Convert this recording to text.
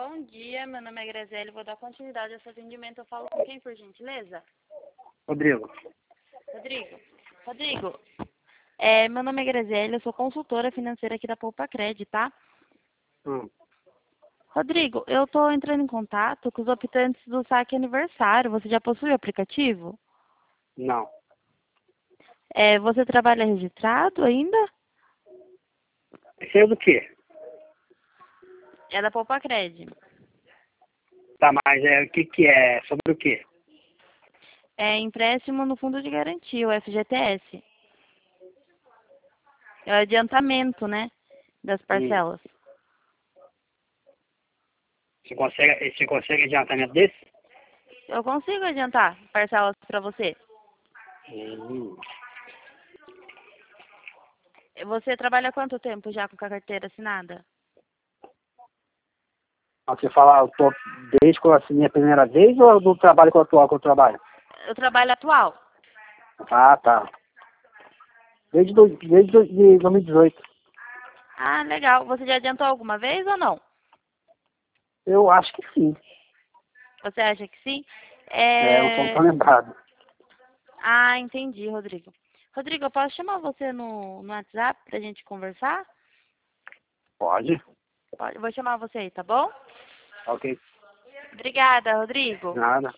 Bom dia, meu nome é Graziele, vou dar continuidade a esse atendimento. Eu falo com quem, por gentileza? Rodrigo. Rodrigo, meu nome é Graziele, eu sou consultora financeira aqui da Poupa Cred, tá? Rodrigo, eu estou entrando em contato com os optantes do saque aniversário. Você já possui o aplicativo? Não. Você trabalha registrado ainda? Isso é do quê? É da Poupa Cred. Tá, mas o que é? Sobre o quê? É empréstimo no fundo de garantia, o FGTS. É o adiantamento, né, das parcelas. Você consegue adiantamento desse? Eu consigo adiantar parcelas para você. Hum. Você trabalha há quanto tempo já com a carteira assinada? Você fala, eu tô desde que eu assinei a primeira vez ou do trabalho atual que eu trabalho? Eu trabalho atual. Ah, tá. Desde 2018. Ah, legal. Você já adiantou alguma vez ou não? Eu acho que sim. Você acha que sim? Eu não tô tão lembrado. Ah, entendi, Rodrigo. Rodrigo, eu posso chamar você no WhatsApp pra gente conversar? Pode? Pode, vou chamar você aí, tá bom? Ok. Obrigada, Rodrigo. Nada.